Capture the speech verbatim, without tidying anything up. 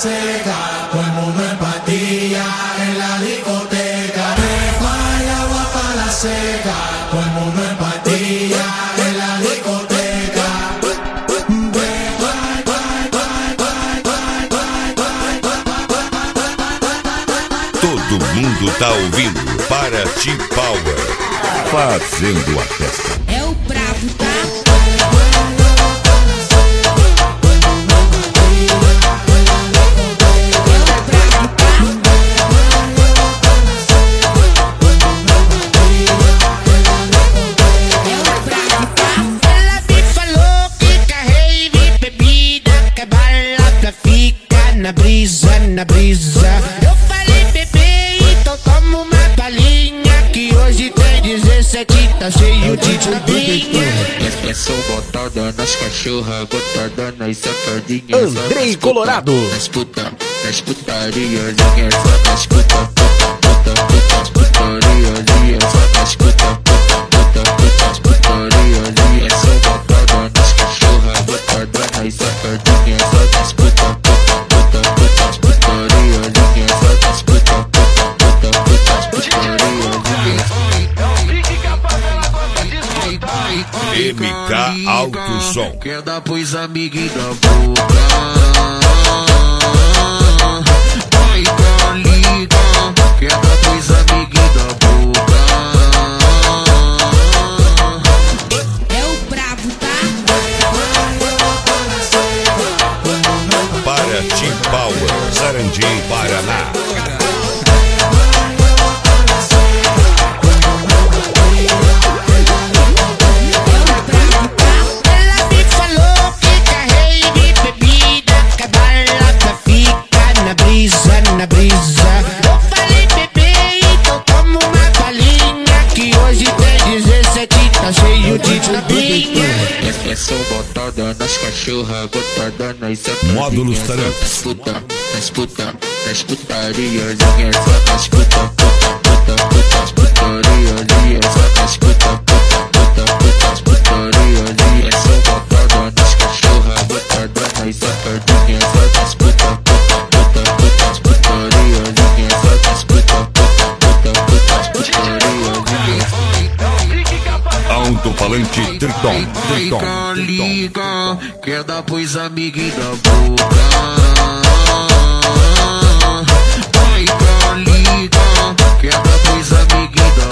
seca, todo el mundo en pastilla en la discoteca. Beba y agua para la seca, todo el mundo en pastilla en la discoteca. Todo mundo tá ouvindo Paraty Power, fazendo a festa. É o brabo, tá? Na brisa, na brisa. Eu falei, bebê, então toma uma balinha, que hoje tem dezessete, tá cheio de chupinha. É só botada nas cachorras, botada nas safadinhas. Andrei Colorado. Nas puta, nas putarias, é só nas puta, puta, puta, puta, nas putarias, é só nas puta, puta, puta, puta, nas putarias. É só botada nas cachorras, botada nas safadinhas, só nas puta. M K Alto Som. Quer dar pros amiguinhos da boca. Vai, liga. Quer dar pros amiguinhos da boca. É o brabo, tá? Paraty Power, Sarandi, Paraná. Na brisa, eu falei, bebê, então toma uma balinha, que hoje tem dezessete, tá cheio de chupinha. É só botada nas cachorras, botada nas safadinhas. Módulos Taranto. Nas puta, nas puta, nas putarias, é só nas puta, puta, puta, puta, nas putarias, é só nas puta, puta, puta, puta, nas putarias. É só botada nas cachorras, botada nas safadinhas, só nas puta, puta, puta, puta, nas putarias, é só nas puta, puta, puta, puta, nas putarias. Alto-falante Triton, Triton, Triton. Liga, quer dar pros amiguinhos da boca. Vai, liga, quer dar pros amiguinhos da